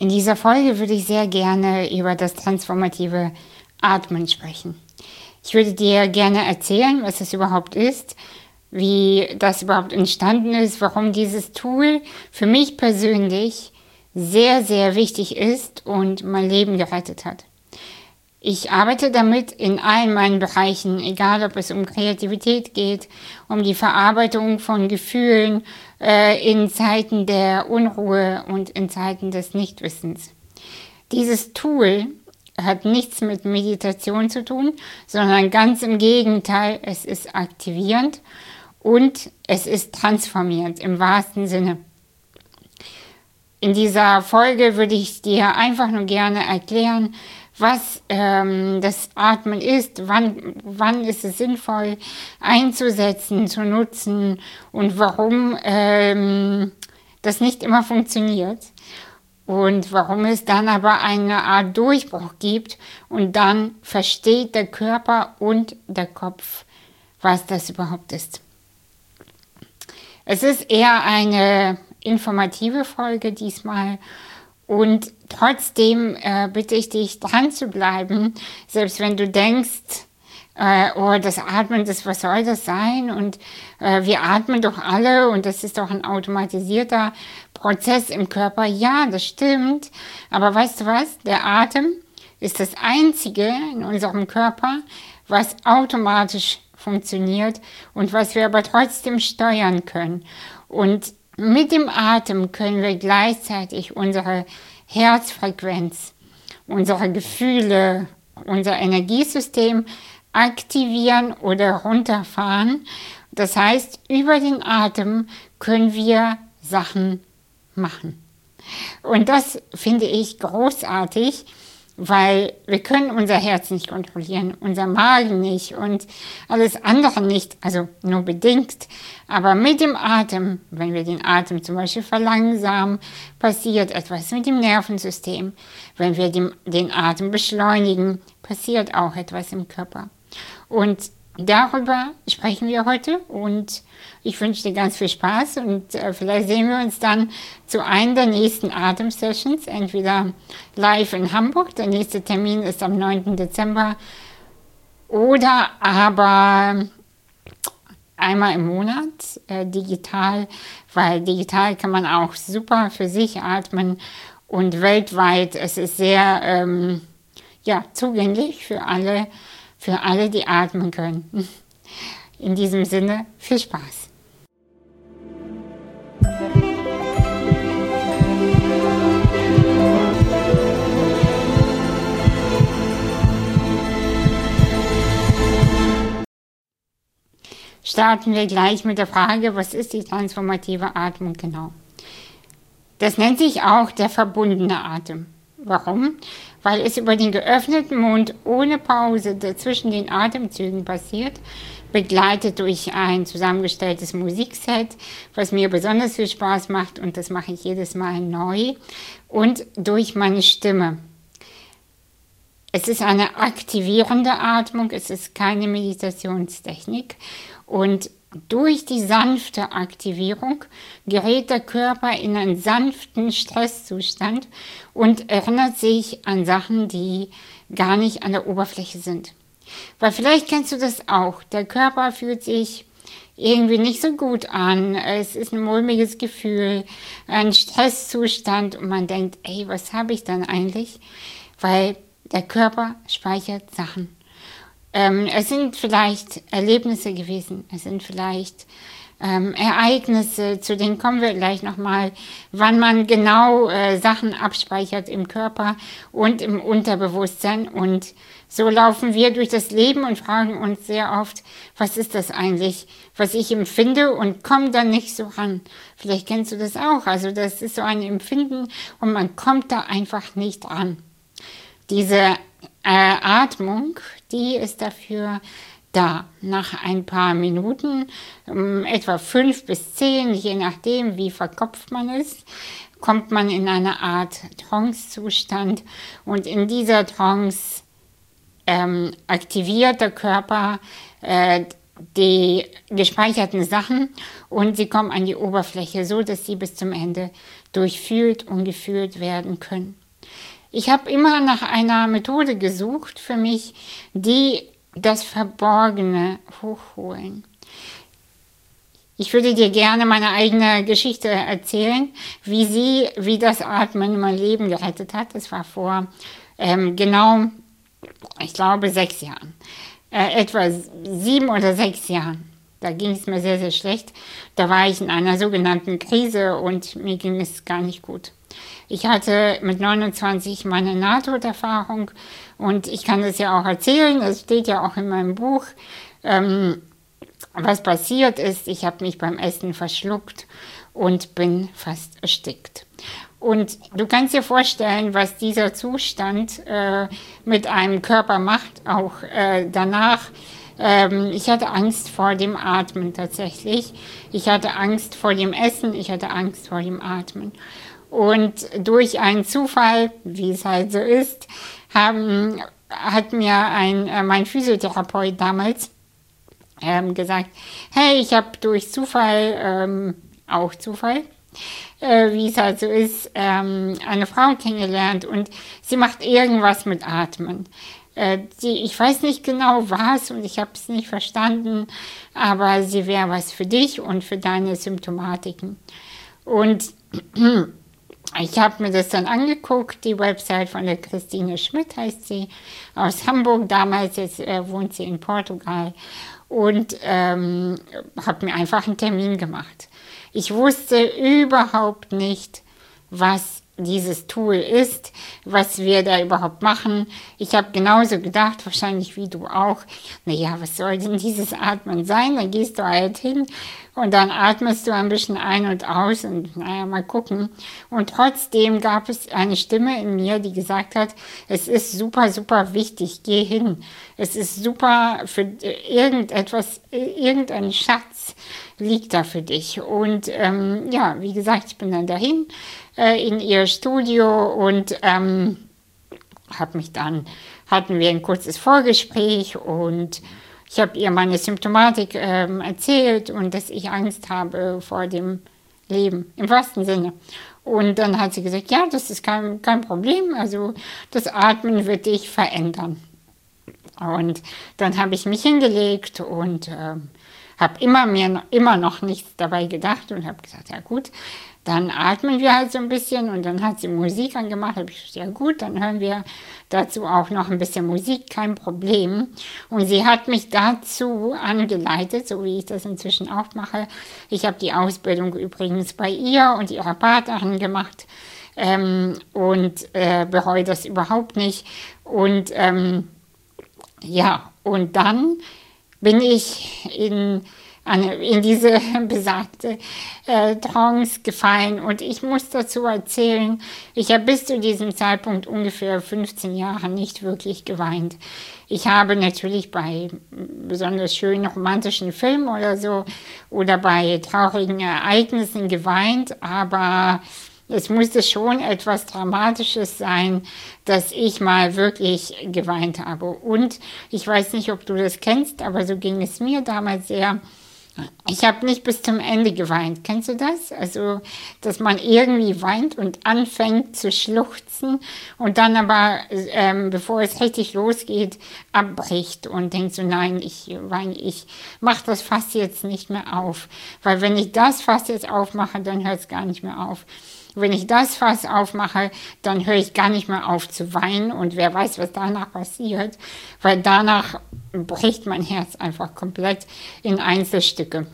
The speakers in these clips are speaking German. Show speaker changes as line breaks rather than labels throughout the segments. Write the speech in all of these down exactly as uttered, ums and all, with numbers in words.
In dieser Folge würde ich sehr gerne über das transformative Atmen sprechen. Ich würde dir gerne erzählen, was es überhaupt ist, wie das überhaupt entstanden ist, warum dieses Tool für mich persönlich sehr, sehr wichtig ist und mein Leben gerettet hat. Ich arbeite damit in allen meinen Bereichen, egal ob es um Kreativität geht, um die Verarbeitung von Gefühlen äh, in Zeiten der Unruhe und in Zeiten des Nichtwissens. Dieses Tool hat nichts mit Meditation zu tun, sondern ganz im Gegenteil, es ist aktivierend und es ist transformierend im wahrsten Sinne. In dieser Folge würde ich dir einfach nur gerne erklären, was ähm, das Atmen ist, wann, wann ist es sinnvoll einzusetzen, zu nutzen und warum ähm, das nicht immer funktioniert und warum es dann aber eine Art Durchbruch gibt und dann versteht der Körper und der Kopf, was das überhaupt ist. Es ist eher eine informative Folge diesmal. Und trotzdem äh, bitte ich dich, dran zu bleiben, selbst wenn du denkst, äh, oh, das Atmen, das, was soll das sein? Und äh, wir atmen doch alle und das ist doch ein automatisierter Prozess im Körper. Ja, das stimmt. Aber weißt du was? Der Atem ist das Einzige in unserem Körper, was automatisch funktioniert und was wir aber trotzdem steuern können. Und mit dem Atem können wir gleichzeitig unsere Herzfrequenz, unsere Gefühle, unser Energiesystem aktivieren oder runterfahren. Das heißt, über den Atem können wir Sachen machen. Und das finde ich großartig, weil wir können unser Herz nicht kontrollieren, unser Magen nicht und alles andere nicht, also nur bedingt. Aber mit dem Atem, wenn wir den Atem zum Beispiel verlangsamen, passiert etwas mit dem Nervensystem. Wenn wir den, den Atem beschleunigen, passiert auch etwas im Körper. Und darüber sprechen wir heute und ich wünsche dir ganz viel Spaß und äh, vielleicht sehen wir uns dann zu einem der nächsten Atem-Sessions, entweder live in Hamburg, der nächste Termin ist am neunten Dezember, oder aber einmal im Monat äh, digital, weil digital kann man auch super für sich atmen und weltweit, es ist sehr ähm, ja, zugänglich für alle, für alle, die atmen können. In diesem Sinne, viel Spaß. Starten wir gleich mit der Frage, was ist die transformative Atmung genau? Das nennt sich auch der verbundene Atem. Warum? Weil es über den geöffneten Mund ohne Pause zwischen den Atemzügen passiert, begleitet durch ein zusammengestelltes Musikset, was mir besonders viel Spaß macht und das mache ich jedes Mal neu, und durch meine Stimme. Es ist eine aktivierende Atmung, es ist keine Meditationstechnik und durch die sanfte Aktivierung gerät der Körper in einen sanften Stresszustand und erinnert sich an Sachen, die gar nicht an der Oberfläche sind. Weil vielleicht kennst du das auch, der Körper fühlt sich irgendwie nicht so gut an, es ist ein mulmiges Gefühl, ein Stresszustand und man denkt, ey, was habe ich dann eigentlich? Weil der Körper speichert Sachen. Ähm, es sind vielleicht Erlebnisse gewesen, es sind vielleicht ähm, Ereignisse, zu denen kommen wir gleich nochmal, wann man genau äh, Sachen abspeichert im Körper und im Unterbewusstsein. Und so laufen wir durch das Leben und fragen uns sehr oft, was ist das eigentlich, was ich empfinde, und kommen dann nicht so ran. Vielleicht kennst du das auch, also das ist so ein Empfinden und man kommt da einfach nicht ran. Diese Äh, Atmung, die ist dafür da. Nach ein paar Minuten, ähm, etwa fünf bis zehn, je nachdem, wie verkopft man ist, kommt man in eine Art Trance-Zustand und in dieser Trance ähm, aktiviert der Körper äh, die gespeicherten Sachen und sie kommen an die Oberfläche, so dass sie bis zum Ende durchfühlt und gefühlt werden können. Ich habe immer nach einer Methode gesucht für mich, die das Verborgene hochholen. Ich würde dir gerne meine eigene Geschichte erzählen, wie sie, wie das Atmen mein Leben gerettet hat. Das war vor ähm, genau, ich glaube, sechs Jahren. Äh, etwa sieben oder sechs Jahren. Da ging es mir sehr, sehr schlecht. Da war ich in einer sogenannten Krise und mir ging es gar nicht gut. Ich hatte mit neunundzwanzig meine Nahtoderfahrung und ich kann das ja auch erzählen, das steht ja auch in meinem Buch. Ähm, was passiert ist, ich habe mich beim Essen verschluckt und bin fast erstickt. Und du kannst dir vorstellen, was dieser Zustand äh, mit einem Körper macht, auch äh, danach. Ähm, ich hatte Angst vor dem Atmen tatsächlich. Ich hatte Angst vor dem Essen, ich hatte Angst vor dem Atmen. Und durch einen Zufall, wie es halt so ist, haben, hat mir ein, äh, mein Physiotherapeut damals ähm, gesagt, hey, ich habe durch Zufall, ähm, auch Zufall, äh, wie es halt so ist, ähm, eine Frau kennengelernt und sie macht irgendwas mit Atmen. Äh, die, ich weiß nicht genau was und ich habe es nicht verstanden, aber sie wäre was für dich und für deine Symptomatiken. Und ich habe mir das dann angeguckt, die Website von der Christine Schmidt heißt sie, aus Hamburg damals, jetzt äh, wohnt sie in Portugal und ähm, habe mir einfach einen Termin gemacht. Ich wusste überhaupt nicht, was dieses Tool ist, was wir da überhaupt machen. Ich habe genauso gedacht, wahrscheinlich wie du auch, naja, was soll denn dieses Atmen sein? Dann gehst du halt hin und dann atmest du ein bisschen ein und aus und naja, mal gucken. Und trotzdem gab es eine Stimme in mir, die gesagt hat, es ist super, super wichtig, geh hin. Es ist super für irgendetwas, irgendein Schatz liegt da für dich. Und ähm, ja, wie gesagt, ich bin dann dahin äh, in ihr Studio und ähm, hab mich dann, hatten wir ein kurzes Vorgespräch und ich habe ihr meine Symptomatik ähm, erzählt und dass ich Angst habe vor dem Leben, im wahrsten Sinne. Und dann hat sie gesagt, ja, das ist kein, kein Problem, also das Atmen wird dich verändern. Und dann habe ich mich hingelegt und ähm, habe immer mir immer noch nichts dabei gedacht und habe gesagt, ja gut, dann atmen wir halt so ein bisschen und dann hat sie Musik angemacht, habe ich gesagt, ja gut, dann hören wir dazu auch noch ein bisschen Musik, kein Problem. Und sie hat mich dazu angeleitet, so wie ich das inzwischen auch mache. Ich habe die Ausbildung übrigens bei ihr und ihrer Partnerin gemacht ähm, und äh, bereue das überhaupt nicht. Und ähm, ja, und dann bin ich in, eine, in diese besagte äh, Trance gefallen. Und ich muss dazu erzählen, ich habe bis zu diesem Zeitpunkt ungefähr fünfzehn Jahre nicht wirklich geweint. Ich habe natürlich bei besonders schönen romantischen Filmen oder so oder bei traurigen Ereignissen geweint, aber es musste schon etwas Dramatisches sein, dass ich mal wirklich geweint habe. Und ich weiß nicht, ob du das kennst, aber so ging es mir damals sehr. Ich habe nicht bis zum Ende geweint. Kennst du das? Also, dass man irgendwie weint und anfängt zu schluchzen und dann aber, ähm, bevor es richtig losgeht, abbricht und denkt so, nein, ich weine, ich mache das Fass jetzt nicht mehr auf. Weil wenn ich das Fass jetzt aufmache, dann hört es gar nicht mehr auf. Wenn ich das Fass aufmache, dann höre ich gar nicht mehr auf zu weinen und wer weiß, was danach passiert, weil danach bricht mein Herz einfach komplett in Einzelstücke.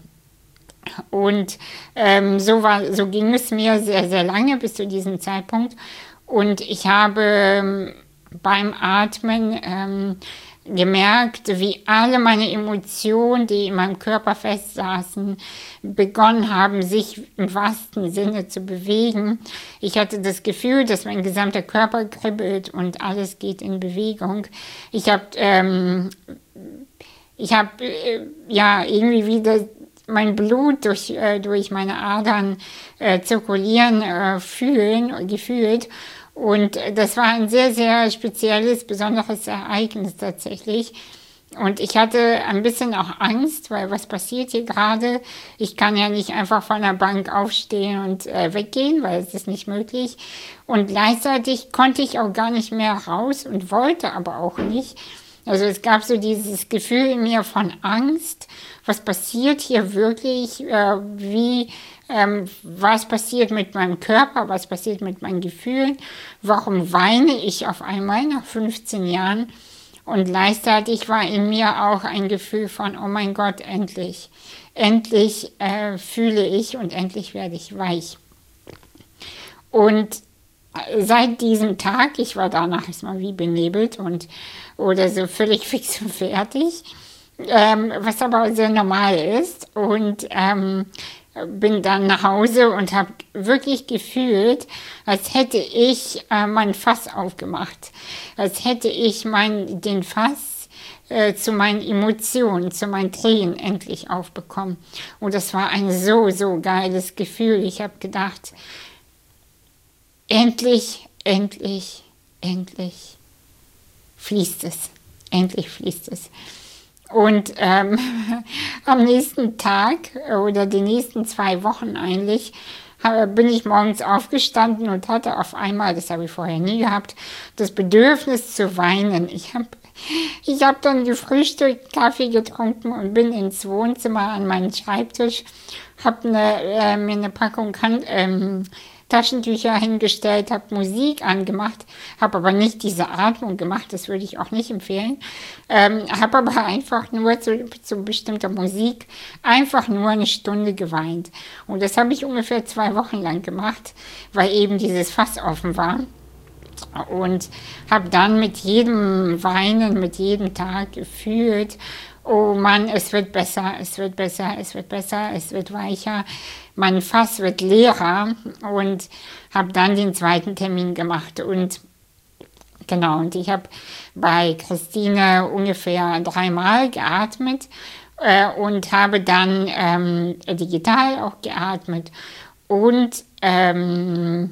Und ähm, so, war, so ging es mir sehr, sehr lange bis zu diesem Zeitpunkt und ich habe ähm, beim Atmen ähm, gemerkt, wie alle meine Emotionen, die in meinem Körper festsaßen, begonnen haben, sich im wahrsten Sinne zu bewegen. Ich hatte das Gefühl, dass mein gesamter Körper kribbelt und alles geht in Bewegung. Ich habe ähm, ich hab, äh, ja irgendwie wieder mein Blut durch, äh, durch meine Adern äh, zirkulieren, äh, fühlen, gefühlt. Und das war ein sehr, sehr spezielles, besonderes Ereignis tatsächlich. Und ich hatte ein bisschen auch Angst, weil was passiert hier gerade? Ich kann ja nicht einfach von der Bank aufstehen und äh, weggehen, weil es ist nicht möglich. Und gleichzeitig konnte ich auch gar nicht mehr raus und wollte aber auch nicht. Also es gab so dieses Gefühl in mir von Angst. Was passiert hier wirklich? Äh, wie, ähm, was passiert mit meinem Körper? Was passiert mit meinen Gefühlen? Warum weine ich auf einmal nach fünfzehn Jahren? Und gleichzeitig war in mir auch ein Gefühl von, oh mein Gott, endlich. Endlich äh, fühle ich und endlich werde ich weich. Und seit diesem Tag, ich war danach erstmal wie benebelt und oder so völlig fix und fertig, ähm, was aber sehr normal ist. Und ähm, bin dann nach Hause und habe wirklich gefühlt, als hätte ich äh, mein Fass aufgemacht, als hätte ich mein, den Fass äh, zu meinen Emotionen, zu meinen Tränen endlich aufbekommen. Und das war ein so, so geiles Gefühl. Ich habe gedacht, endlich, endlich, endlich fließt es. Endlich fließt es. Und ähm, am nächsten Tag oder die nächsten zwei Wochen eigentlich bin ich morgens aufgestanden und hatte auf einmal, das habe ich vorher nie gehabt, das Bedürfnis zu weinen. Ich habe ich hab dann gefrühstückt, Kaffee getrunken und bin ins Wohnzimmer an meinen Schreibtisch, habe eine, äh, mir eine Packung kan ähm, Taschentücher hingestellt, habe Musik angemacht, habe aber nicht diese Atmung gemacht, das würde ich auch nicht empfehlen, ähm, habe aber einfach nur zu, zu bestimmter Musik einfach nur eine Stunde geweint. Und das habe ich ungefähr zwei Wochen lang gemacht, weil eben dieses Fass offen war. Und habe dann mit jedem Weinen, mit jedem Tag gefühlt, oh Mann, es wird besser, es wird besser, es wird besser, es wird weicher, mein Fass wird leerer und habe dann den zweiten Termin gemacht. Und genau, und ich habe bei Christine ungefähr dreimal geatmet äh, und habe dann ähm, digital auch geatmet und ähm,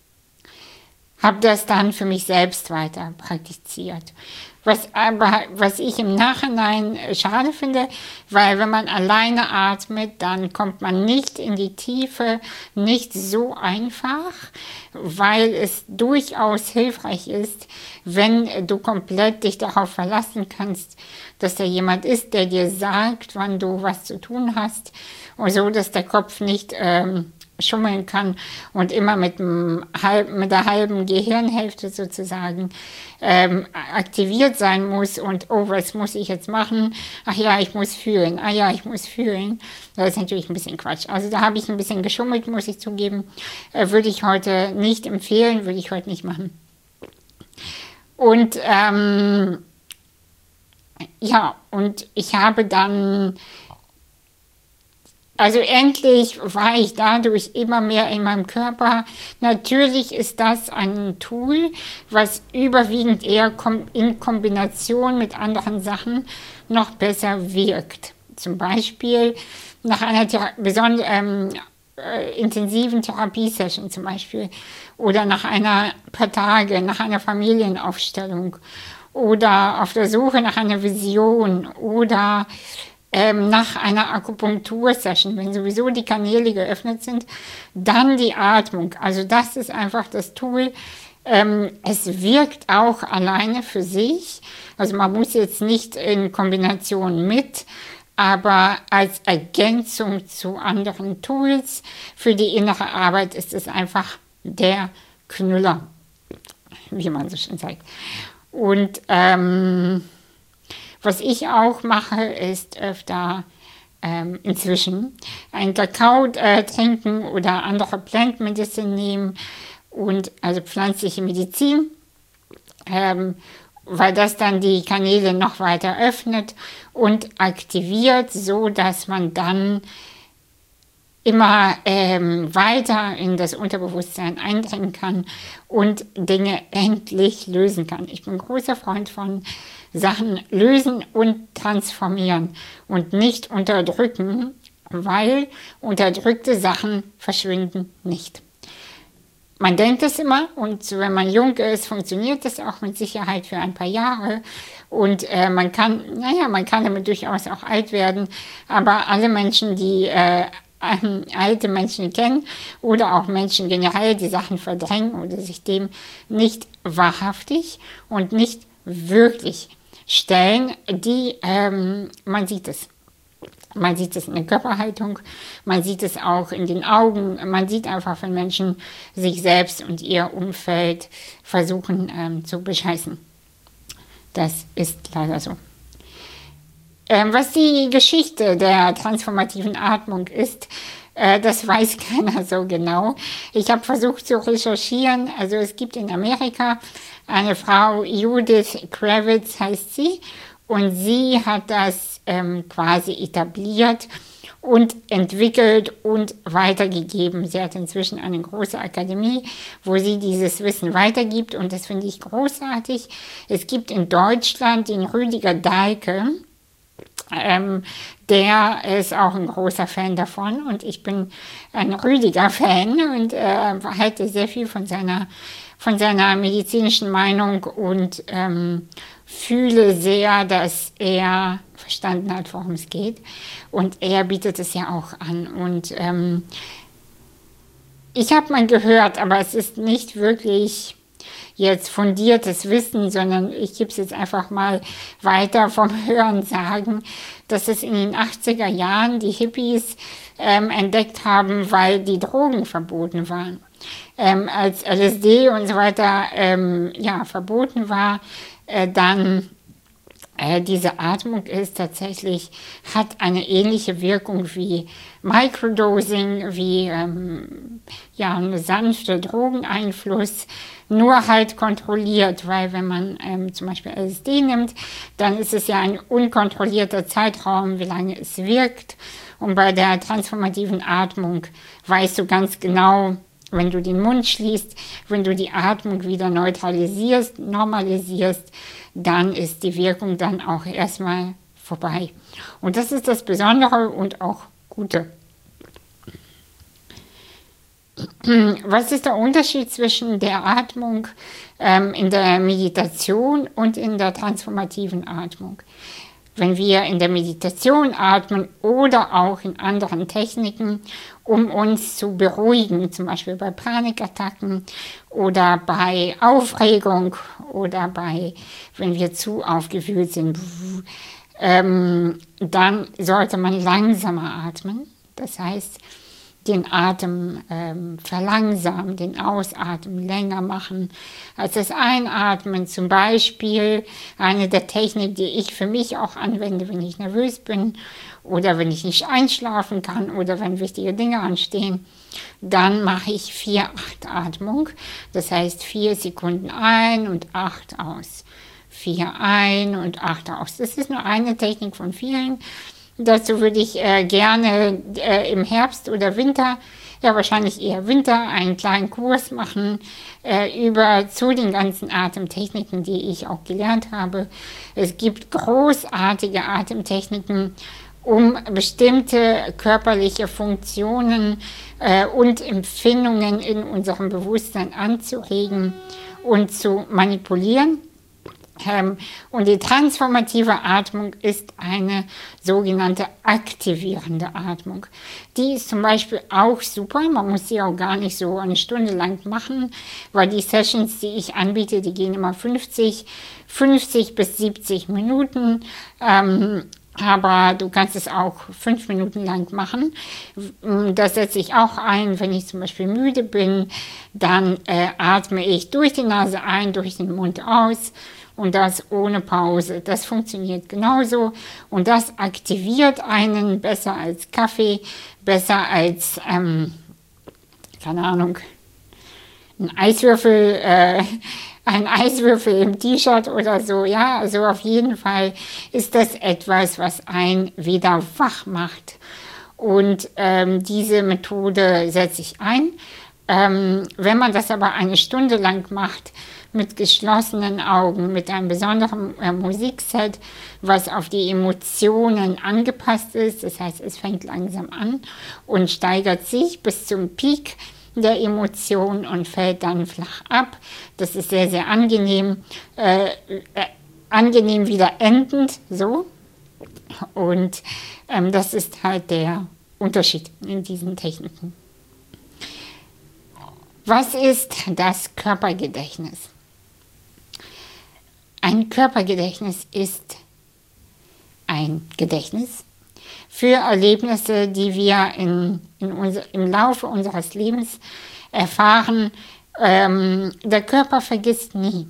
habe das dann für mich selbst weiter praktiziert. Was, aber, was ich im Nachhinein schade finde, weil wenn man alleine atmet, dann kommt man nicht in die Tiefe, nicht so einfach, weil es durchaus hilfreich ist, wenn du komplett dich darauf verlassen kannst, dass da jemand ist, der dir sagt, wann du was zu tun hast, und so, dass der Kopf nicht ähm, schummeln kann und immer mit, dem halb, mit der halben Gehirnhälfte sozusagen ähm, aktiviert sein muss und oh, was muss ich jetzt machen? Ach ja, ich muss fühlen. Ah ja, ich muss fühlen. Das ist natürlich ein bisschen Quatsch. Also da habe ich ein bisschen geschummelt, muss ich zugeben. Äh, würde ich heute nicht empfehlen, würde ich heute nicht machen. Und ähm, ja, und ich habe dann Also endlich war ich dadurch immer mehr in meinem Körper. Natürlich ist das ein Tool, was überwiegend eher in Kombination mit anderen Sachen noch besser wirkt. Zum Beispiel nach einer Thera- besonders ähm, äh, intensiven Therapiesession zum Beispiel oder nach einer paar Tage, nach einer Familienaufstellung oder auf der Suche nach einer Vision oder Ähm, nach einer Akupunktursession, wenn sowieso die Kanäle geöffnet sind, dann die Atmung. Also das ist einfach das Tool. Ähm, es wirkt auch alleine für sich. Also man muss jetzt nicht in Kombination mit, aber als Ergänzung zu anderen Tools für die innere Arbeit ist es einfach der Knüller, wie man so schön sagt. Und ähm, was ich auch mache, ist öfter ähm, inzwischen einen Kakao äh, trinken oder andere Plant Medicine nehmen, und also pflanzliche Medizin, ähm, weil das dann die Kanäle noch weiter öffnet und aktiviert, so dass man dann immer ähm, weiter in das Unterbewusstsein eindringen kann und Dinge endlich lösen kann. Ich bin ein großer Freund von Sachen lösen und transformieren und nicht unterdrücken, weil unterdrückte Sachen verschwinden nicht. man denkt es immer und wenn man jung ist, funktioniert das auch mit Sicherheit für ein paar Jahre und äh, man kann, naja, man kann damit durchaus auch alt werden, aber alle Menschen, die äh, alte Menschen kennen oder auch Menschen generell, die Sachen verdrängen oder sich dem nicht wahrhaftig und nicht wirklich stellen, die, ähm, man sieht es. Man sieht es in der Körperhaltung, man sieht es auch in den Augen, man sieht einfach, wenn Menschen sich selbst und ihr Umfeld versuchen ähm, zu bescheißen. Das ist leider so. Ähm, was die Geschichte der transformativen Atmung ist, äh, das weiß keiner so genau. Ich habe versucht zu recherchieren, also es gibt in Amerika eine Frau, Judith Kravitz heißt sie, und sie hat das ähm, quasi etabliert und entwickelt und weitergegeben. Sie hat inzwischen eine große Akademie, wo sie dieses Wissen weitergibt und das finde ich großartig. Es gibt in Deutschland den Rüdiger Dahlke, ähm, der ist auch ein großer Fan davon und ich bin ein Rüdiger-Fan und äh, halte sehr viel von seiner, von seiner medizinischen Meinung und ähm, fühle sehr, dass er verstanden hat, worum es geht. Und er bietet es ja auch an. Und ähm, ich habe mal gehört, aber es ist nicht wirklich jetzt fundiertes Wissen, sondern ich gebe es jetzt einfach mal weiter vom Hören sagen, dass es in den achtziger Jahren die Hippies ähm, entdeckt haben, weil die Drogen verboten waren. Ähm, als L S D und so weiter ähm, ja, verboten war, äh, dann äh, diese Atmung ist tatsächlich, hat eine ähnliche Wirkung wie Microdosing, wie ähm, ja, eine sanfte Drogeneinfluss, nur halt kontrolliert, weil wenn man ähm, zum Beispiel L S D nimmt, dann ist es ja ein unkontrollierter Zeitraum, wie lange es wirkt. Und bei der transformativen Atmung weißt du ganz genau, wenn du den Mund schließt, wenn du die Atmung wieder neutralisierst, normalisierst, dann ist die Wirkung dann auch erstmal vorbei. Und das ist das Besondere und auch Gute. Was ist der Unterschied zwischen der Atmung ähm, in der Meditation und in der transformativen Atmung? Wenn wir in der Meditation atmen oder auch in anderen Techniken, um uns zu beruhigen, zum Beispiel bei Panikattacken oder bei Aufregung oder bei, wenn wir zu aufgewühlt sind, ähm, dann sollte man langsamer atmen. Das heißt, den Atem ähm, verlangsamen, den Ausatmen länger machen als das Einatmen. Zum Beispiel eine der Techniken, die ich für mich auch anwende, wenn ich nervös bin oder wenn ich nicht einschlafen kann oder wenn wichtige Dinge anstehen, dann mache ich vier acht Atmung. Das heißt vier Sekunden ein und acht aus. vier ein und acht aus. Das ist nur eine Technik von vielen. Dazu würde ich äh, gerne äh, im Herbst oder Winter, ja wahrscheinlich eher Winter, einen kleinen Kurs machen äh, über zu den ganzen Atemtechniken, die ich auch gelernt habe. Es gibt großartige Atemtechniken, um bestimmte körperliche Funktionen äh, und Empfindungen in unserem Bewusstsein anzuregen und zu manipulieren. Ähm, und die transformative Atmung ist eine sogenannte aktivierende Atmung. Die ist zum Beispiel auch super, man muss sie auch gar nicht so eine Stunde lang machen, weil die Sessions, die ich anbiete, die gehen immer fünfzig, fünfzig bis siebzig Minuten. Ähm, aber du kannst es auch fünf Minuten lang machen. Das setze ich auch ein, wenn ich zum Beispiel müde bin, dann äh, atme ich durch die Nase ein, durch den Mund aus. Und das ohne Pause. Das funktioniert genauso. Und das aktiviert einen besser als Kaffee, besser als, ähm, keine Ahnung, ein Eiswürfel, äh, ein Eiswürfel im T-Shirt oder so. Ja, also auf jeden Fall ist das etwas, was einen wieder wach macht. Und ähm, diese Methode setze ich ein. Ähm, wenn man das aber eine Stunde lang macht, mit geschlossenen Augen, mit einem besonderen äh, Musikset, was auf die Emotionen angepasst ist. Das heißt, es fängt langsam an und steigert sich bis zum Peak. der Emotion und fällt dann flach ab. Das ist sehr, sehr angenehm, äh, äh, angenehm wieder endend, so. Und ähm, das ist halt der Unterschied in diesen Techniken. Was ist das Körpergedächtnis? Ein Körpergedächtnis ist ein Gedächtnis für Erlebnisse, die wir in, in unser, im Laufe unseres Lebens erfahren. Ähm, der Körper vergisst nie.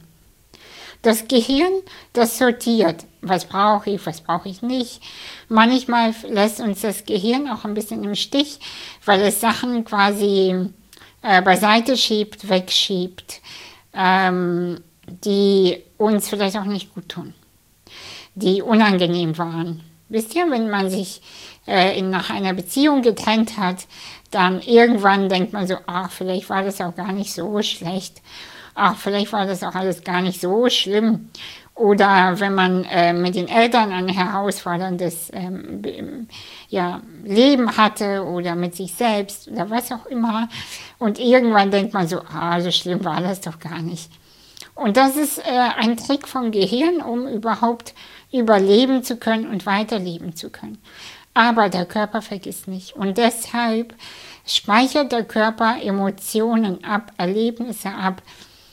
Das Gehirn, das sortiert, was brauche ich, was brauche ich nicht. Manchmal lässt uns das Gehirn auch ein bisschen im Stich, weil es Sachen quasi äh, beiseite schiebt, wegschiebt, ähm, die uns vielleicht auch nicht gut tun, die unangenehm waren. Wisst ihr, wenn man sich äh, in, nach einer Beziehung getrennt hat, dann irgendwann denkt man so, ach, vielleicht war das auch gar nicht so schlecht. Ach, vielleicht war das auch alles gar nicht so schlimm. Oder wenn man äh, mit den Eltern ein herausforderndes ähm, ja, Leben hatte oder mit sich selbst oder was auch immer. Und irgendwann denkt man so, ah, so schlimm war das doch gar nicht. Und das ist äh, ein Trick vom Gehirn, um überhaupt überleben zu können und weiterleben zu können. Aber der Körper vergisst nicht. Und deshalb speichert der Körper Emotionen ab, Erlebnisse ab.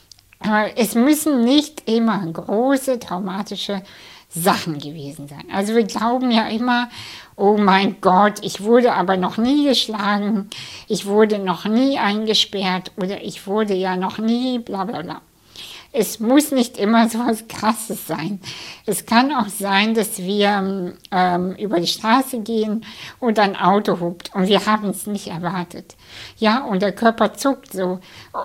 Es müssen nicht immer große traumatische Sachen gewesen sein. Also wir glauben ja immer, oh mein Gott, ich wurde aber noch nie geschlagen, ich wurde noch nie eingesperrt oder ich wurde ja noch nie bla bla bla. Es muss nicht immer so was Krasses sein. Es kann auch sein, dass wir ähm, über die Straße gehen und ein Auto hupt und wir haben es nicht erwartet. Ja, und der Körper zuckt so.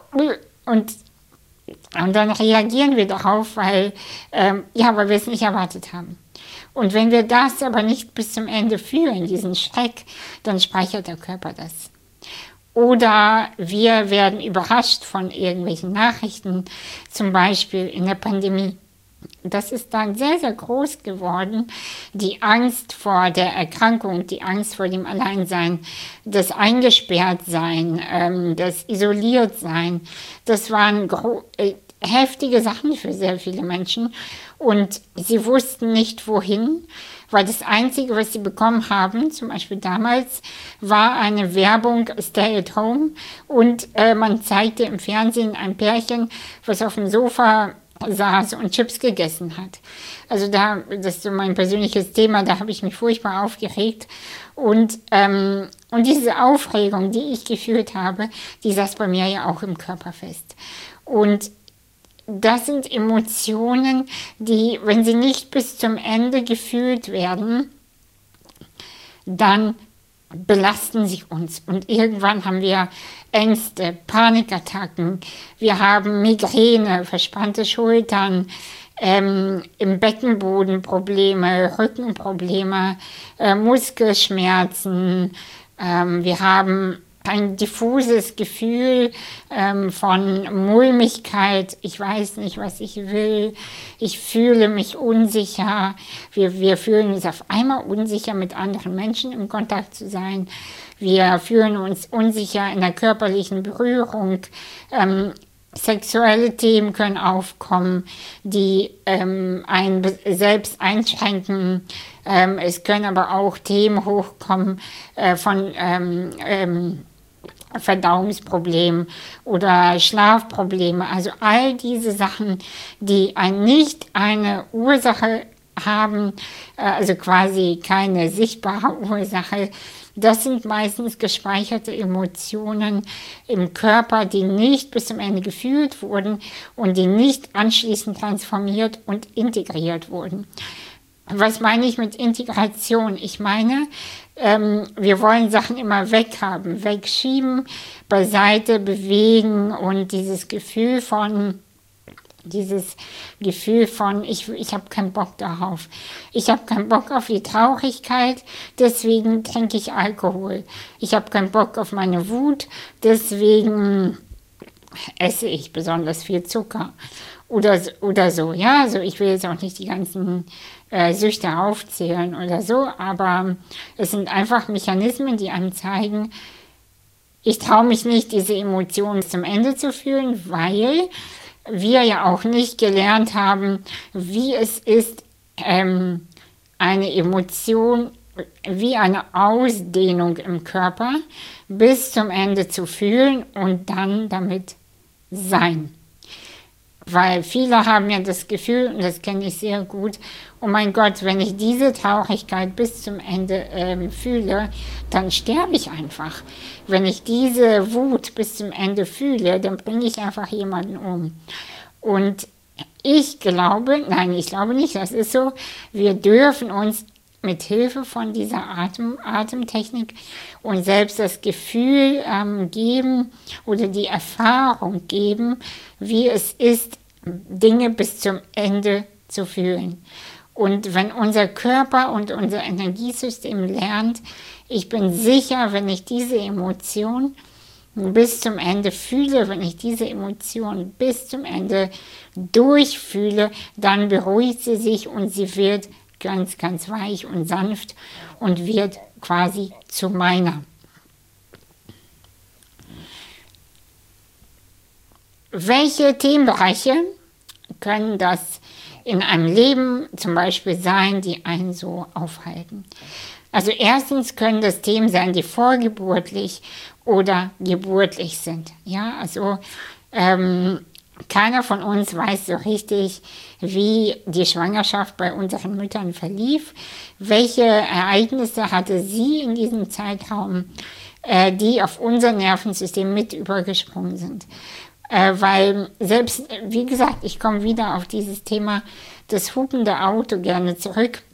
Und, und dann reagieren wir darauf, weil, ähm, ja, weil wir es nicht erwartet haben. Und wenn wir das aber nicht bis zum Ende fühlen, diesen Schreck, dann speichert der Körper das. Oder wir werden überrascht von irgendwelchen Nachrichten, zum Beispiel in der Pandemie. Das ist dann sehr, sehr groß geworden, die Angst vor der Erkrankung, die Angst vor dem Alleinsein, das Eingesperrtsein, ähm, das Isoliertsein. Das waren äh, heftige Sachen für sehr viele Menschen und sie wussten nicht, wohin. Weil das Einzige, was sie bekommen haben, zum Beispiel damals, war eine Werbung Stay at Home und äh, man zeigte im Fernsehen ein Pärchen, was auf dem Sofa saß und Chips gegessen hat. Also da, das ist so mein persönliches Thema, da habe ich mich furchtbar aufgeregt und, ähm, und diese Aufregung, die ich gefühlt habe, die saß bei mir ja auch im Körper fest. Und das sind Emotionen, die, wenn sie nicht bis zum Ende gefühlt werden, dann belasten sie uns. Und irgendwann haben wir Ängste, Panikattacken, wir haben Migräne, verspannte Schultern, ähm, im Beckenboden Probleme, Rückenprobleme, äh, Muskelschmerzen, ähm, wir haben ein diffuses Gefühl ähm, von Mulmigkeit, ich weiß nicht, was ich will, ich fühle mich unsicher, wir, wir fühlen uns auf einmal unsicher, mit anderen Menschen im Kontakt zu sein, wir fühlen uns unsicher in der körperlichen Berührung, ähm, sexuelle Themen können aufkommen, die ähm, einen selbst einschränken, ähm, es können aber auch Themen hochkommen äh, von ähm, ähm, Verdauungsproblem oder Schlafprobleme, also all diese Sachen, die ein, nicht eine Ursache haben, also quasi keine sichtbare Ursache, das sind meistens gespeicherte Emotionen im Körper, die nicht bis zum Ende gefühlt wurden und die nicht anschließend transformiert und integriert wurden. Was meine ich mit Integration? Ich meine, ähm, wir wollen Sachen immer weghaben, wegschieben, beiseite bewegen und dieses Gefühl von, dieses Gefühl von, ich, ich habe keinen Bock darauf. Ich habe keinen Bock auf die Traurigkeit, deswegen trinke ich Alkohol. Ich habe keinen Bock auf meine Wut, deswegen esse ich besonders viel Zucker. Oder, oder so, ja, also ich will jetzt auch nicht die ganzen äh, Süchte aufzählen oder so, aber es sind einfach Mechanismen, die einem zeigen, ich traue mich nicht, diese Emotionen zum Ende zu fühlen, weil wir ja auch nicht gelernt haben, wie es ist, ähm, eine Emotion wie eine Ausdehnung im Körper bis zum Ende zu fühlen und dann damit sein. Weil viele haben ja das Gefühl, und das kenne ich sehr gut, oh mein Gott, wenn ich diese Traurigkeit bis zum Ende ähm, fühle, dann sterbe ich einfach. Wenn ich diese Wut bis zum Ende fühle, dann bringe ich einfach jemanden um. Und ich glaube, nein, ich glaube nicht, das ist so, wir dürfen uns mit Hilfe von dieser Atem, Atemtechnik und selbst das Gefühl ähm, geben oder die Erfahrung geben, wie es ist, Dinge bis zum Ende zu fühlen. Und wenn unser Körper und unser Energiesystem lernt, ich bin sicher, wenn ich diese Emotion bis zum Ende fühle, wenn ich diese Emotion bis zum Ende durchfühle, dann beruhigt sie sich und sie wird ganz, ganz weich und sanft und wird quasi zu meiner. Welche Themenbereiche können das in einem Leben zum Beispiel sein, die einen so aufhalten? Also erstens können das Themen sein, die vorgeburtlich oder geburtlich sind. Ja, also ähm, keiner von uns weiß so richtig, wie die Schwangerschaft bei unseren Müttern verlief. Welche Ereignisse hatte sie in diesem Zeitraum, äh, die auf unser Nervensystem mit übergesprungen sind. Äh, weil selbst, wie gesagt, ich komme wieder auf dieses Thema das hupende Auto gerne zurück.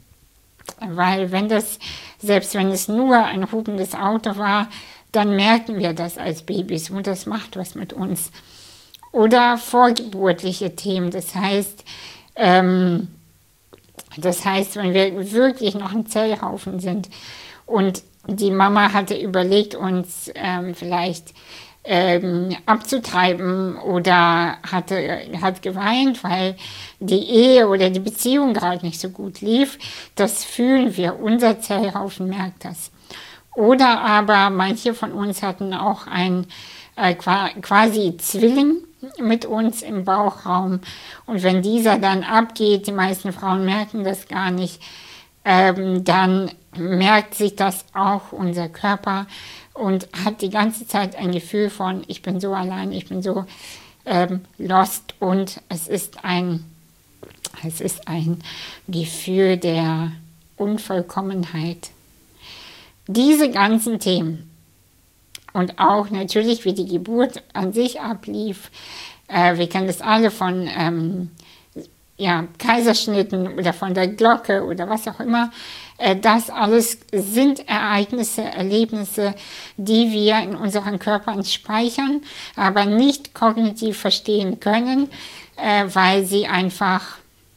Weil wenn das, selbst wenn es nur ein hupendes Auto war, dann merken wir das als Babys und das macht was mit uns. Oder vorgeburtliche Themen, das heißt, ähm, das heißt, wenn wir wirklich noch ein Zellhaufen sind und die Mama hatte überlegt, uns ähm, vielleicht ähm, abzutreiben oder hatte, hat geweint, weil die Ehe oder die Beziehung gerade nicht so gut lief, das fühlen wir, unser Zellhaufen merkt das. Oder aber manche von uns hatten auch ein äh, quasi Zwilling mit uns im Bauchraum. Und wenn dieser dann abgeht, die meisten Frauen merken das gar nicht, ähm, dann merkt sich das auch unser Körper und hat die ganze Zeit ein Gefühl von, ich bin so allein, ich bin so ähm, lost und es ist ein, es ist ein Gefühl der Unvollkommenheit. Diese ganzen Themen und auch natürlich, wie die Geburt an sich ablief. Äh, wir kennen das alle von ähm, ja, Kaiserschnitten oder von der Glocke oder was auch immer. Äh, das alles sind Ereignisse, Erlebnisse, die wir in unseren Körpern speichern, aber nicht kognitiv verstehen können, äh, weil sie einfach,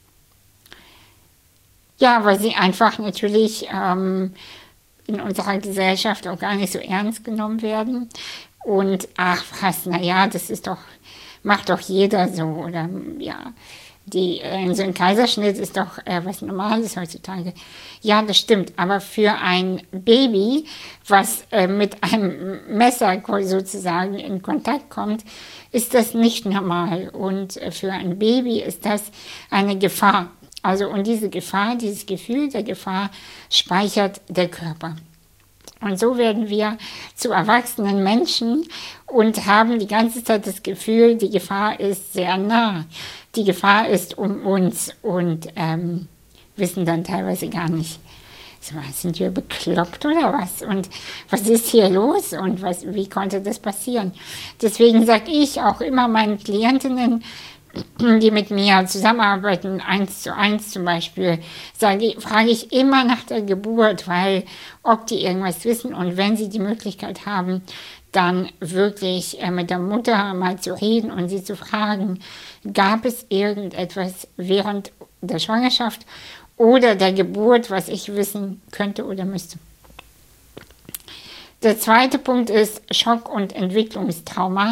ja, weil sie einfach natürlich ähm, in unserer Gesellschaft auch gar nicht so ernst genommen werden. Und ach was, naja, das ist doch, macht doch jeder so. Oder ja, die, äh, so ein Kaiserschnitt ist doch äh, was Normales heutzutage. Ja, das stimmt. Aber für ein Baby, was äh, mit einem Messer sozusagen in Kontakt kommt, ist das nicht normal. Und äh, für ein Baby ist das eine Gefahr. Also und diese Gefahr, dieses Gefühl der Gefahr speichert der Körper. Und so werden wir zu erwachsenen Menschen und haben die ganze Zeit das Gefühl, die Gefahr ist sehr nah. Die Gefahr ist um uns und ähm, wissen dann teilweise gar nicht, so, sind wir bekloppt oder was? Und was ist hier los? Und was, wie konnte das passieren? Deswegen sage ich auch immer meinen Klientinnen, die mit mir zusammenarbeiten, eins zu eins zum Beispiel, sage, frage ich immer nach der Geburt, weil ob die irgendwas wissen und wenn sie die Möglichkeit haben, dann wirklich äh, mit der Mutter mal zu reden und sie zu fragen, gab es irgendetwas während der Schwangerschaft oder der Geburt, was ich wissen könnte oder müsste. Der zweite Punkt ist Schock- und Entwicklungstrauma.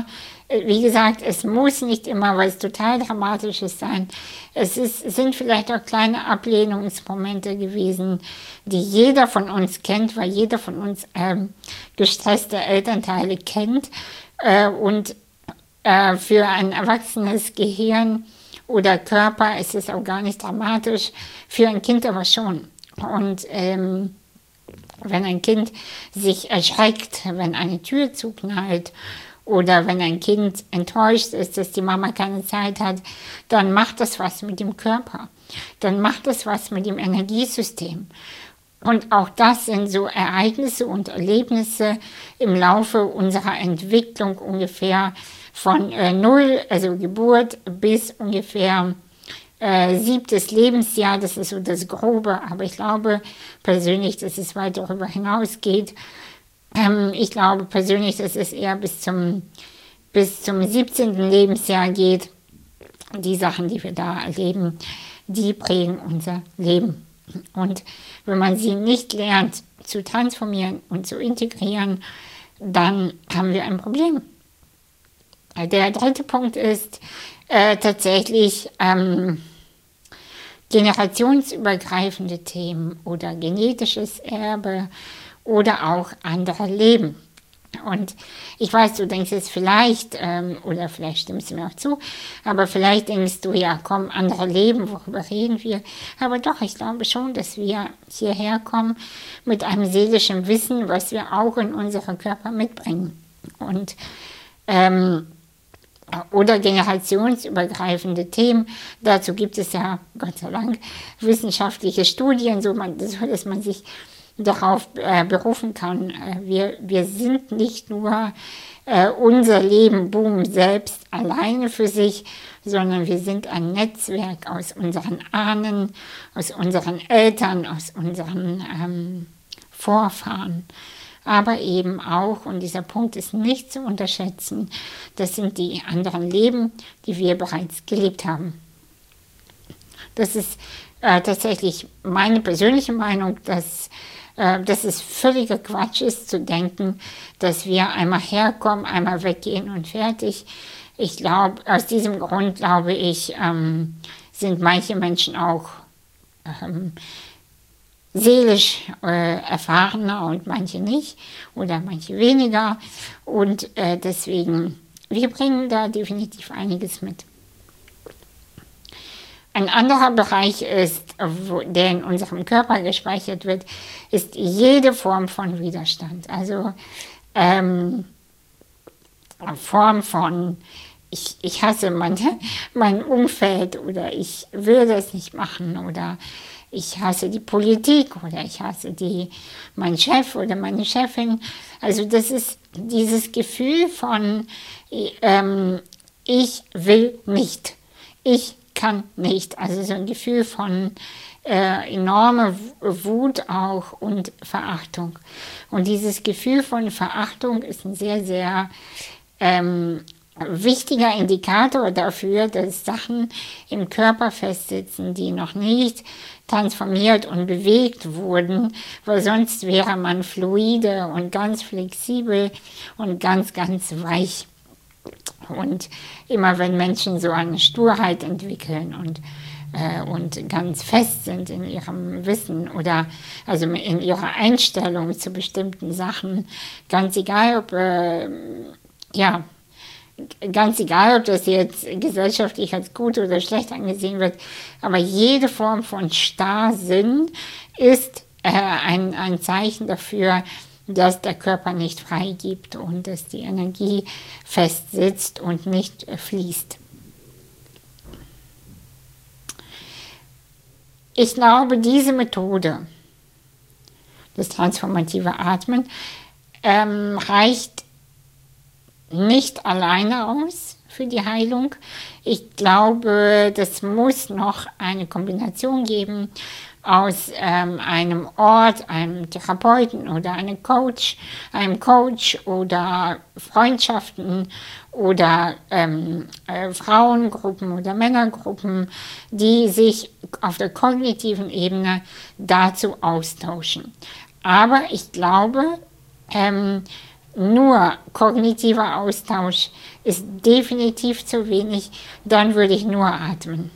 wie gesagt, es muss nicht immer was total Dramatisches sein. Es ist, es sind vielleicht auch kleine Ablehnungsmomente gewesen, die jeder von uns kennt, weil jeder von uns ähm, gestresste Elternteile kennt. Äh, und äh, für ein erwachsenes Gehirn oder Körper ist es auch gar nicht dramatisch, für ein Kind aber schon. Und ähm, wenn ein Kind sich erschreckt, wenn eine Tür zuknallt, oder wenn ein Kind enttäuscht ist, dass die Mama keine Zeit hat, dann macht das was mit dem Körper. Dann macht das was mit dem Energiesystem. Und auch das sind so Ereignisse und Erlebnisse im Laufe unserer Entwicklung ungefähr von äh, null, also Geburt, bis ungefähr äh, siebtes Lebensjahr. Das ist so das Grobe. Aber ich glaube persönlich, dass es weit darüber hinausgeht. Ähm, ich glaube persönlich, dass es eher bis zum, bis zum siebzehnten Lebensjahr geht. Die Sachen, die wir da erleben, die prägen unser Leben. Und wenn man sie nicht lernt zu transformieren und zu integrieren, dann haben wir ein Problem. Der dritte Punkt ist äh, tatsächlich ähm, generationsübergreifende Themen oder genetisches Erbe oder auch andere Leben. Und ich weiß, du denkst jetzt vielleicht, ähm, oder vielleicht stimmst du mir auch zu, aber vielleicht denkst du, ja komm, andere Leben, worüber reden wir? Aber doch, ich glaube schon, dass wir hierher kommen mit einem seelischen Wissen, was wir auch in unseren Körper mitbringen. Und ähm, oder generationsübergreifende Themen. Dazu gibt es ja, Gott sei Dank, wissenschaftliche Studien, so, man, so dass man sich darauf äh, berufen kann. Äh, wir, wir sind nicht nur äh, unser Leben, Boom, selbst alleine für sich, sondern wir sind ein Netzwerk aus unseren Ahnen, aus unseren Eltern, aus unseren ähm, Vorfahren. Aber eben auch, und dieser Punkt ist nicht zu unterschätzen, das sind die anderen Leben, die wir bereits gelebt haben. Das ist äh, tatsächlich meine persönliche Meinung, dass äh, dass es völliger Quatsch ist zu denken, dass wir einmal herkommen, einmal weggehen und fertig. Ich glaube, aus diesem Grund glaube ich, ähm, sind manche Menschen auch ähm, seelisch äh, erfahrener und manche nicht oder manche weniger. Und äh, deswegen, wir bringen da definitiv einiges mit. Ein anderer Bereich ist, wo, der in unserem Körper gespeichert wird, ist jede Form von Widerstand. Also ähm, Form von, ich, ich hasse mein, mein Umfeld oder ich will das nicht machen oder ich hasse die Politik oder ich hasse die, meinen Chef oder meine Chefin. Also das ist dieses Gefühl von, ähm, ich will nicht, ich kann nicht. Also so ein Gefühl von äh, enormer Wut auch und Verachtung. Und dieses Gefühl von Verachtung ist ein sehr, sehr ähm, wichtiger Indikator dafür, dass Sachen im Körper festsitzen, die noch nicht transformiert und bewegt wurden, weil sonst wäre man fluide und ganz flexibel und ganz, ganz weich. Und immer wenn Menschen so eine Sturheit entwickeln und, äh, und ganz fest sind in ihrem Wissen oder also in ihrer Einstellung zu bestimmten Sachen, ganz egal, ob, äh, ja, ganz egal, ob das jetzt gesellschaftlich als gut oder schlecht angesehen wird, aber jede Form von Starrsinn ist äh, ein, ein Zeichen dafür, dass der Körper nicht freigibt und dass die Energie fest sitzt und nicht äh, fließt. Ich glaube, diese Methode, das transformative Atmen, ähm, reicht nicht alleine aus für die Heilung. Ich glaube, das muss noch eine Kombination geben aus ähm, einem Ort, einem Therapeuten oder einem Coach, einem Coach oder Freundschaften oder ähm, äh, Frauengruppen oder Männergruppen, die sich auf der kognitiven Ebene dazu austauschen. Aber ich glaube, ähm, nur kognitiver Austausch ist definitiv zu wenig, dann würde ich nur atmen.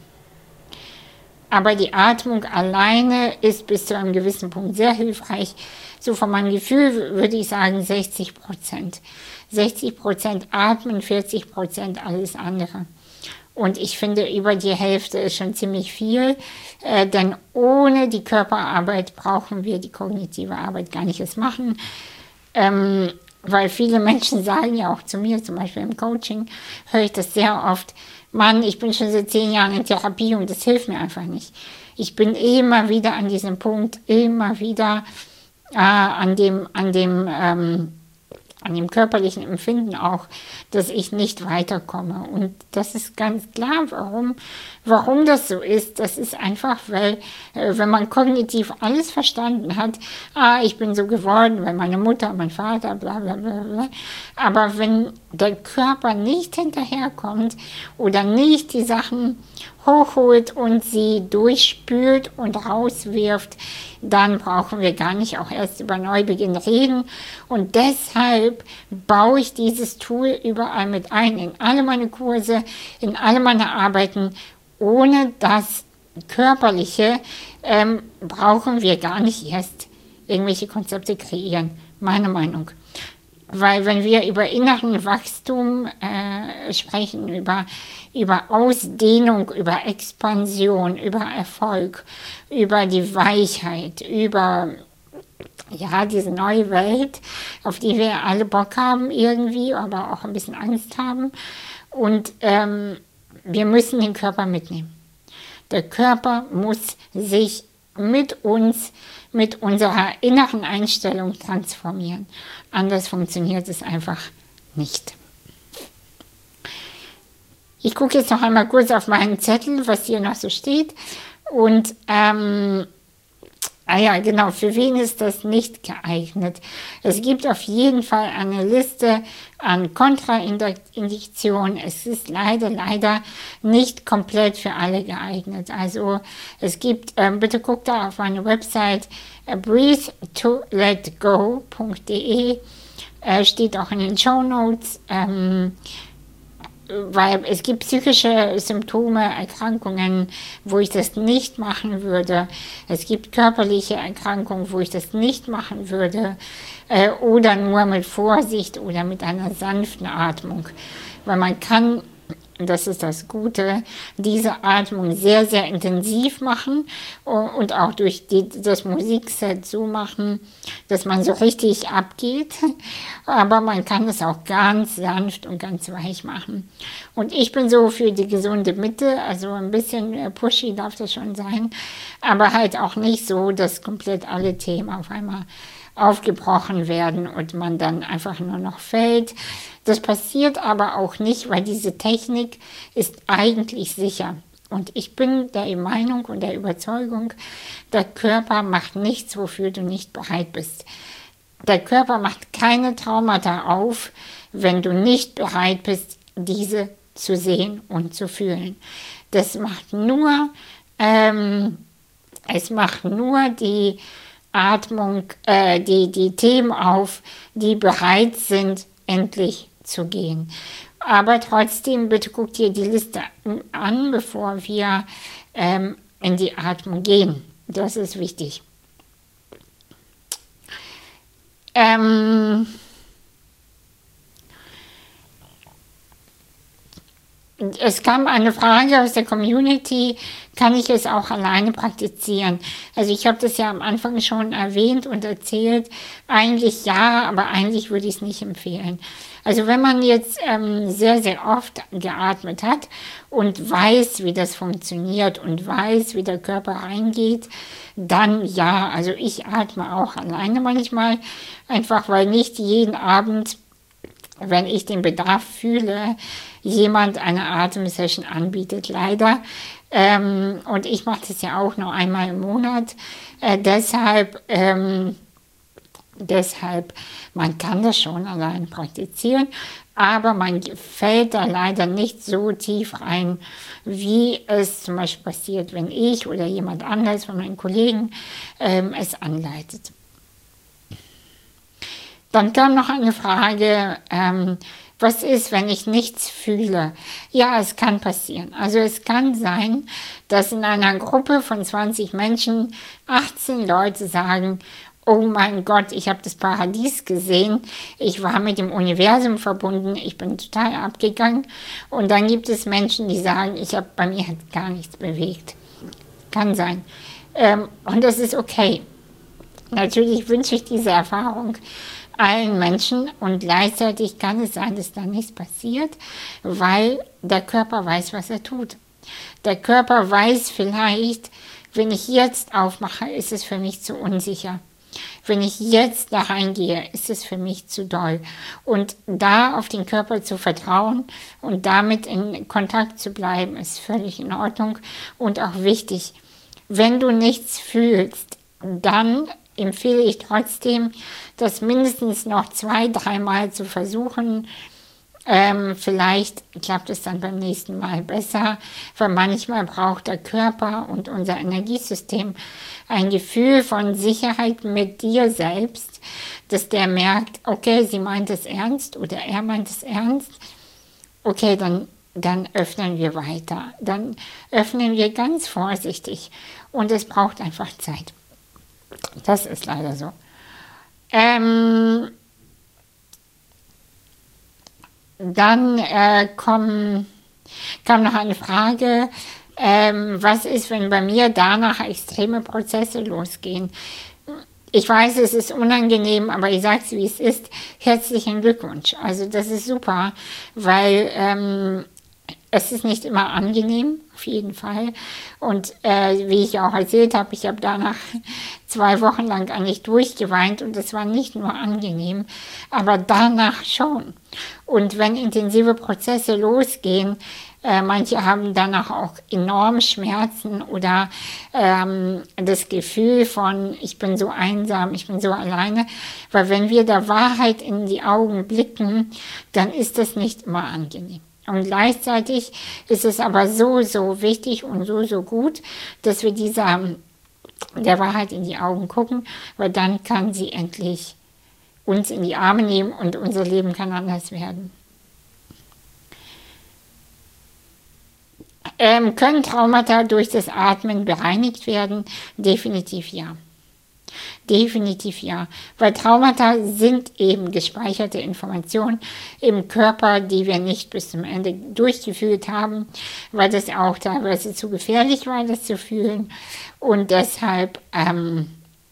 Aber die Atmung alleine ist bis zu einem gewissen Punkt sehr hilfreich. So von meinem Gefühl würde ich sagen sechzig Prozent. sechzig Prozent atmen, vierzig Prozent alles andere. Und ich finde, über die Hälfte ist schon ziemlich viel, äh, denn ohne die Körperarbeit brauchen wir die kognitive Arbeit gar nicht erst machen. Ähm, weil viele Menschen sagen ja auch zu mir, zum Beispiel im Coaching, höre ich das sehr oft, Mann, ich bin schon seit zehn Jahren in Therapie und das hilft mir einfach nicht. Ich bin immer wieder an diesem Punkt, immer wieder äh, an dem, an dem, ähm, an dem körperlichen Empfinden auch, dass ich nicht weiterkomme. Und das ist ganz klar, warum, warum das so ist. Das ist einfach, weil, äh, wenn man kognitiv alles verstanden hat, ah, ich bin so geworden, weil meine Mutter, mein Vater, bla bla bla bla. Aber wenn der Körper nicht hinterherkommt oder nicht die Sachen hochholt und sie durchspült und rauswirft, dann brauchen wir gar nicht auch erst über Neubeginn reden. Und deshalb baue ich dieses Tool überall mit ein, in alle meine Kurse, in alle meine Arbeiten. Ohne das Körperliche ähm, brauchen wir gar nicht erst irgendwelche Konzepte kreieren, meine Meinung. Weil wenn wir über inneren Wachstum äh, sprechen, über, über Ausdehnung, über Expansion, über Erfolg, über die Weichheit, über ja, diese neue Welt, auf die wir alle Bock haben irgendwie, aber auch ein bisschen Angst haben. Und ähm, wir müssen den Körper mitnehmen. Der Körper muss sich mit uns, mit unserer inneren Einstellung transformieren. Anders funktioniert es einfach nicht. Ich gucke jetzt noch einmal kurz auf meinen Zettel, was hier noch so steht. Und, ähm, ah ja, genau, für wen ist das nicht geeignet? Es gibt auf jeden Fall eine Liste an Kontraindikationen. Es ist leider, leider nicht komplett für alle geeignet. Also es gibt, ähm, bitte guckt da auf meine Website äh, breathe to let go punkt de, äh, steht auch in den Shownotes, ähm, weil es gibt psychische Symptome, Erkrankungen, wo ich das nicht machen würde. Es gibt körperliche Erkrankungen, wo ich das nicht machen würde. Äh, oder nur mit Vorsicht oder mit einer sanften Atmung. Weil man kann, das ist das Gute, diese Atmung sehr, sehr intensiv machen und auch durch die, das Musikset so machen, dass man so richtig abgeht. Aber man kann es auch ganz sanft und ganz weich machen. Und ich bin so für die gesunde Mitte, also ein bisschen pushy darf das schon sein, aber halt auch nicht so, dass komplett alle Themen auf einmal aufgebrochen werden und man dann einfach nur noch fällt. Das passiert aber auch nicht, weil diese Technik ist eigentlich sicher. Und ich bin der Meinung und der Überzeugung, der Körper macht nichts, wofür du nicht bereit bist. Der Körper macht keine Traumata auf, wenn du nicht bereit bist, diese zu sehen und zu fühlen. Das macht nur, ähm, es macht nur die Atmung, äh, die, die Themen auf, die bereit sind, endlich zu gehen. Aber trotzdem, bitte guckt dir die Liste an, bevor wir ähm, in die Atmung gehen. Das ist wichtig. Ähm, Es kam eine Frage aus der Community, kann ich es auch alleine praktizieren? Also ich habe das ja am Anfang schon erwähnt und erzählt, eigentlich ja, aber eigentlich würde ich es nicht empfehlen. Also wenn man jetzt ähm, sehr, sehr oft geatmet hat und weiß, wie das funktioniert und weiß, wie der Körper reingeht, dann ja, also ich atme auch alleine manchmal, einfach weil nicht jeden Abend, wenn ich den Bedarf fühle, jemand eine Atemsession anbietet, leider. Ähm, und ich mache das ja auch nur einmal im Monat. Äh, deshalb, ähm, deshalb, man kann das schon allein praktizieren, aber man fällt da leider nicht so tief rein, wie es zum Beispiel passiert, wenn ich oder jemand anderes von meinen Kollegen ähm, es anleitet. Dann kam noch eine Frage, ähm, was ist, wenn ich nichts fühle? Ja, es kann passieren. Also es kann sein, dass in einer Gruppe von zwanzig Menschen achtzehn Leute sagen, oh mein Gott, ich habe das Paradies gesehen, ich war mit dem Universum verbunden, ich bin total abgegangen. Und dann gibt es Menschen, die sagen, ich habe bei mir hat gar nichts bewegt. Kann sein. Ähm, und das ist okay. Natürlich wünsche ich diese Erfahrung allen Menschen und gleichzeitig kann es sein, dass da nichts passiert, weil der Körper weiß, was er tut. Der Körper weiß vielleicht, wenn ich jetzt aufmache, ist es für mich zu unsicher. Wenn ich jetzt da reingehe, ist es für mich zu doll. Und da auf den Körper zu vertrauen und damit in Kontakt zu bleiben, ist völlig in Ordnung und auch wichtig. Wenn du nichts fühlst, dann empfehle ich trotzdem, das mindestens noch zwei, dreimal zu versuchen. Ähm, vielleicht klappt es dann beim nächsten Mal besser, weil manchmal braucht der Körper und unser Energiesystem ein Gefühl von Sicherheit mit dir selbst, dass der merkt, okay, sie meint es ernst oder er meint es ernst. Okay, dann, dann öffnen wir weiter. Dann öffnen wir ganz vorsichtig und es braucht einfach Zeit. Das ist leider so. Ähm, dann äh, komm, kam noch eine Frage, ähm, was ist, wenn bei mir danach extreme Prozesse losgehen? Ich weiß, es ist unangenehm, aber ich sage es, wie es ist. Herzlichen Glückwunsch. Also das ist super, weil ähm, es ist nicht immer angenehm, auf jeden Fall. Und äh, wie ich auch erzählt habe, ich habe danach zwei Wochen lang eigentlich durchgeweint und es war nicht nur angenehm, aber danach schon. Und wenn intensive Prozesse losgehen, äh, manche haben danach auch enorm Schmerzen oder ähm, das Gefühl von, ich bin so einsam, ich bin so alleine. Weil wenn wir der Wahrheit in die Augen blicken, dann ist das nicht immer angenehm. Und gleichzeitig ist es aber so, so wichtig und so, so gut, dass wir dieser, der Wahrheit in die Augen gucken, weil dann kann sie endlich uns in die Arme nehmen und unser Leben kann anders werden. Ähm, können Traumata durch das Atmen bereinigt werden? Definitiv ja. Definitiv ja, weil Traumata sind eben gespeicherte Informationen im Körper, die wir nicht bis zum Ende durchgefühlt haben, weil das auch teilweise zu gefährlich war, das zu fühlen. Und deshalb, ähm,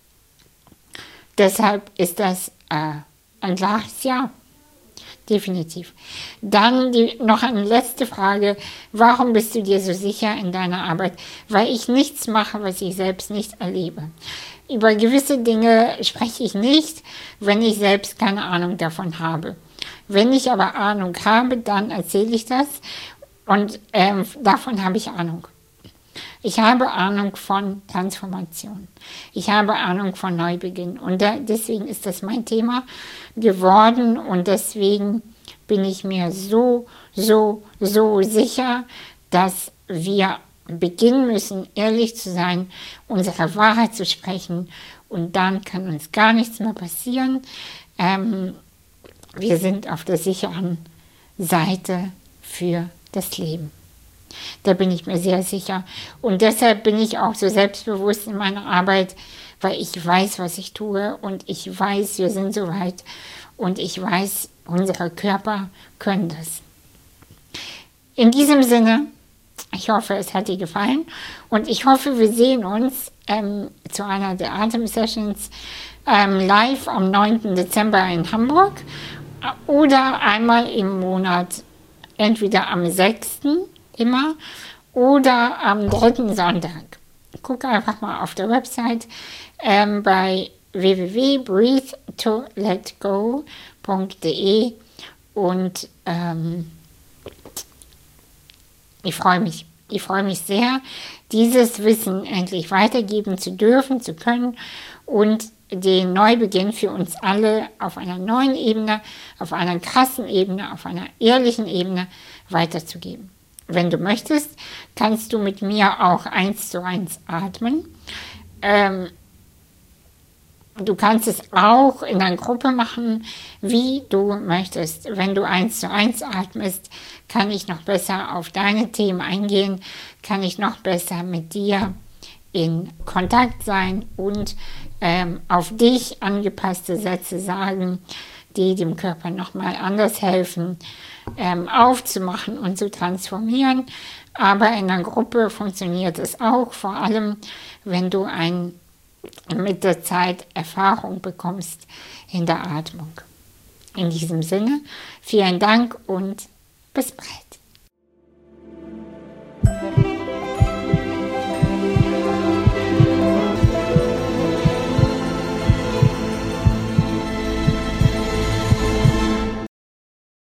deshalb ist das äh, ein klares Ja. Definitiv. Dann die, noch eine letzte Frage. Warum bist du dir so sicher in deiner Arbeit? Weil ich nichts mache, was ich selbst nicht erlebe. Über gewisse Dinge spreche ich nicht, wenn ich selbst keine Ahnung davon habe. Wenn ich aber Ahnung habe, dann erzähle ich das und ähm, davon habe ich Ahnung. Ich habe Ahnung von Transformation. Ich habe Ahnung von Neubeginn. Und da, deswegen ist das mein Thema geworden. Und deswegen bin ich mir so, so, so sicher, dass wir beginnen müssen, ehrlich zu sein, unsere Wahrheit zu sprechen. Und dann kann uns gar nichts mehr passieren. Ähm, wir sind auf der sicheren Seite für das Leben. Da bin ich mir sehr sicher. Und deshalb bin ich auch so selbstbewusst in meiner Arbeit, weil ich weiß, was ich tue und ich weiß, wir sind so weit und ich weiß, unsere Körper können das. In diesem Sinne, ich hoffe, es hat dir gefallen und ich hoffe, wir sehen uns ähm, zu einer der Atem-Sessions ähm, live am neunten Dezember in Hamburg oder einmal im Monat, entweder am sechsten immer oder am dritten Sonntag. Guck einfach mal auf der Website ähm, bei w w w punkt breathe to let go punkt d e und ähm, ich freue mich. Ich freue mich sehr, dieses Wissen endlich weitergeben zu dürfen, zu können und den Neubeginn für uns alle auf einer neuen Ebene, auf einer krassen Ebene, auf einer ehrlichen Ebene weiterzugeben. Wenn du möchtest, kannst du mit mir auch eins zu eins atmen. Ähm, Du kannst es auch in einer Gruppe machen, wie du möchtest. Wenn du eins zu eins atmest, kann ich noch besser auf deine Themen eingehen, kann ich noch besser mit dir in Kontakt sein und ähm, auf dich angepasste Sätze sagen, die dem Körper nochmal anders helfen, ähm, aufzumachen und zu transformieren. Aber in einer Gruppe funktioniert es auch, vor allem wenn du ein, mit der Zeit Erfahrung bekommst in der Atmung. In diesem Sinne, vielen Dank und bis bald.